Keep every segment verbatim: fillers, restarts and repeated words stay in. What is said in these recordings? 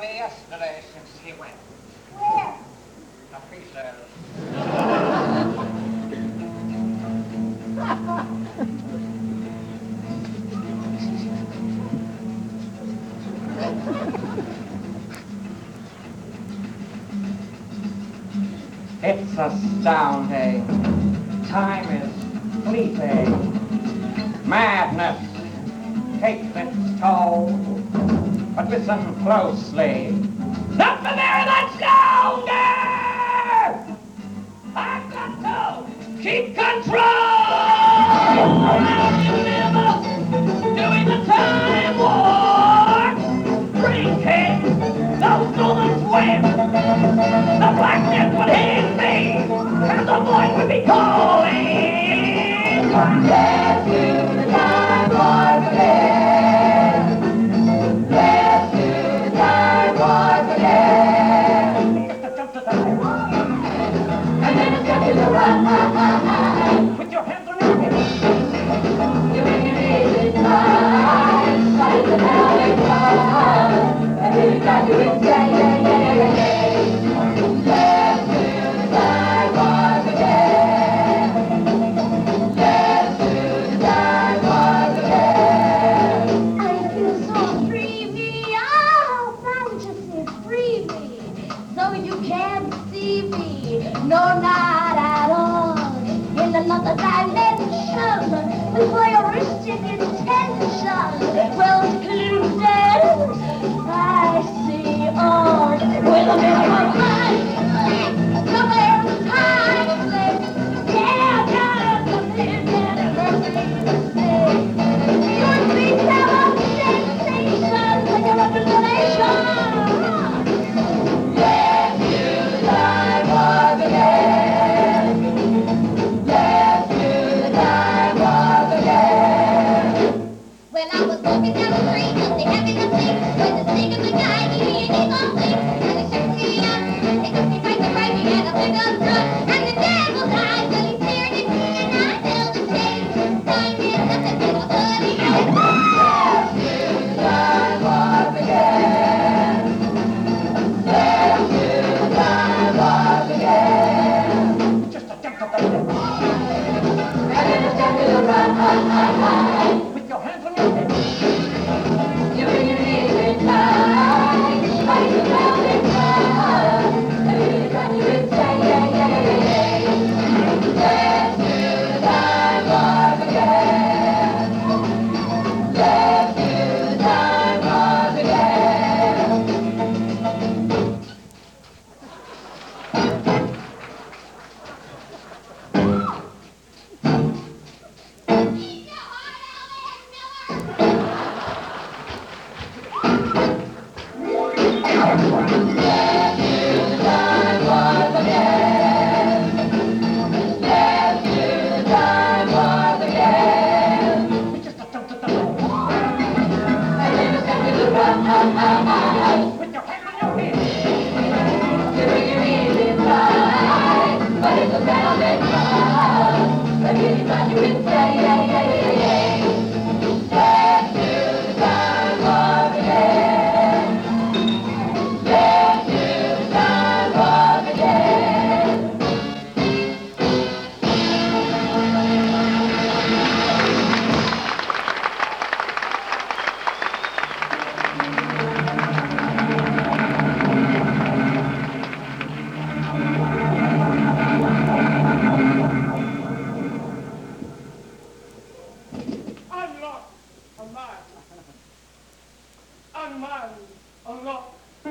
here yesterday since he went. Where? The pieces. It's astounding. Time is fleeting. Madness takes its toll. But listen closely. Not the very that's longer! I've got to keep control! Never doing the time war! Drinking those northern winds! The blackness would hit me! And the void would be calling! Let's do the time war again! Let's do the time war again! It's a jump to the right. And then it's jump to the right. Put your hands on your hips. You make it easy time. Fight the hell and run. And then you got to insane. Yeah, yeah, yeah, yeah, yeah. Let's do the time war again. Let's do the time war again. I feel so free me. Oh, don't you say free me. So you can't see me. No, not at all. In another dimension. With voyeuristic intention. Well secluded. I see all. With a minimum mind. Nowhere in time. Yeah, God, nothing can ever be the same. Your sweet sour sensations and your representation. Let's do the time war again. Let's do the time war again. When I was walking down the street, just having a seat with the snake of the guy, he and he's all weak. And he shook me up, he took me right to right, he had a big up truck. And the devil's eyes, well, he stared at me and I held his face. Time is nothing but a bloody hell. Let's do the time war again. Let's do the time war again. Just a jump to the left. And then it's jump to the right. With your hands on your hips. You bring it easy time. Fight the hell and run. And then you got to insane. Yeah, yeah, yeah, yeah. Let's do the time war again. Let's do the time war again. Just a jump to the left. And then it's jump to the right. With your hands on your hips. You bring it easy time. But it's a velvet run. And then you got to insane. Yeah, yeah, yeah, yeah. Let's do the time war again. Let's do the time war again. Unlock a mind. Unmind, unlock.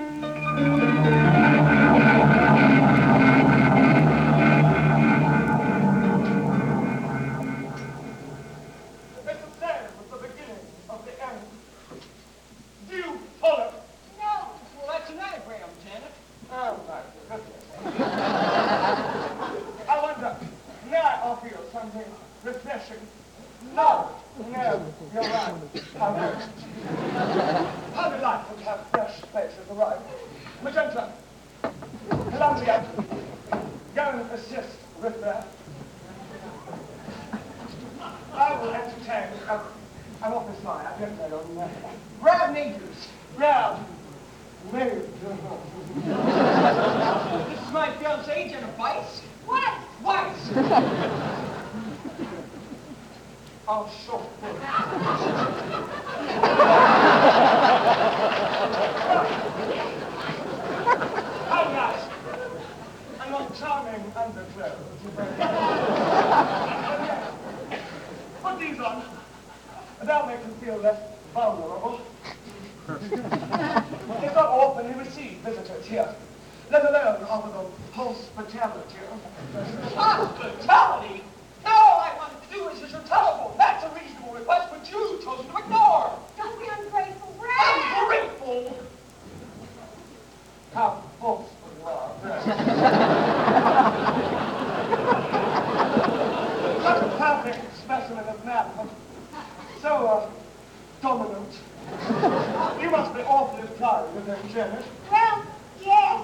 It's the same with the beginning of the end. Do you follow? No. Well, that's an anagram, Janet. Oh, my goodness. I wonder, may I offer you something refreshing? No, no, you're right. How nice. How delightful to have fresh faces arrive. Magenta, Columbia, go and assist with that. I will entertain uh, an office line. I don't know. On, uh, Rad Negus. Rad. Very good. This is my fiancée, Jenna Weiss. What? Weiss! Oh, so good. How nice. And what charming underclothes. Put these on. That'll make them feel less vulnerable. It's not often you receive visitors here, let alone offer them hospitality. Hospitality? No, all I wanted to do is use your telephone. That's a reasonable request, but you chose to ignore. Don't be ungrateful, Brad. Ungrateful? How boastful you are, Brad. Such a perfect specimen of manhood. So, uh, dominant. You must be awfully proud of them, Janet. Well, yes.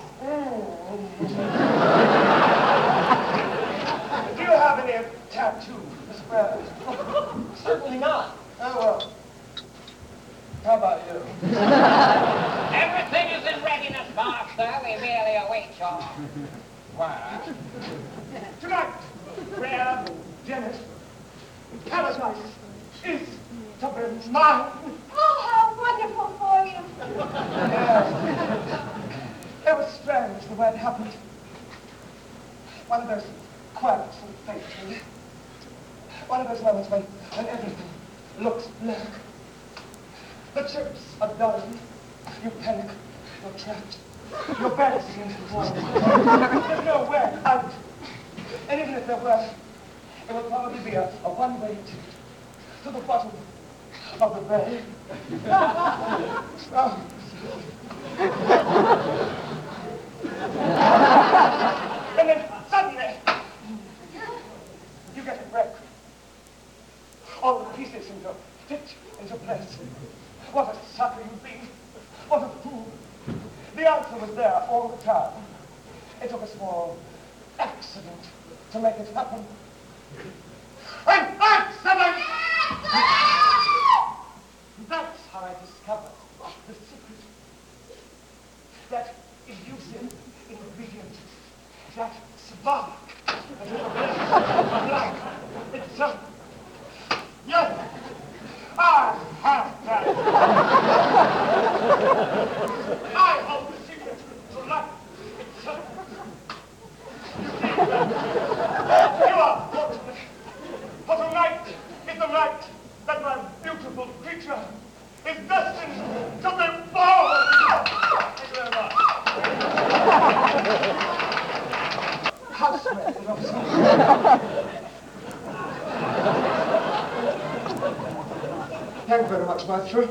Do you have any tattoos, Miss Brad? Certainly not. Oh, well. How about you? Everything is in readiness, Master. We merely await your word. Tonight, Brad and Janet, paradise is to be mine. Oh, how wonderful for you. Yes. It was strange the way it happened. One of those quirks of fate. One of those moments when, when everything looks black. The chips are done. You panic. You're trapped. Your bed seems to fall. There's no way out. And even if there were, it would probably be a, a one-way ticket to the bottom of the bay. Oh. And then suddenly, you get a break. All the pieces seem to fit into place. What a sucker you've been. What a fool. The answer was there all the time. It took a small accident to make it happen. An accident! That's how I discovered the secret. That elusive ingredient, that spark, that is a light itself. Yes, I have that. I hold the secret to life itself. You are fortunate. For tonight is the night that my beautiful creature is destined to be born. Thank you very much. How sweet it was. Thank you very much, Maestro.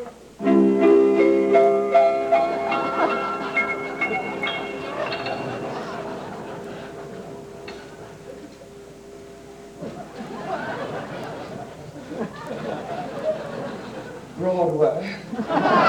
Broadway.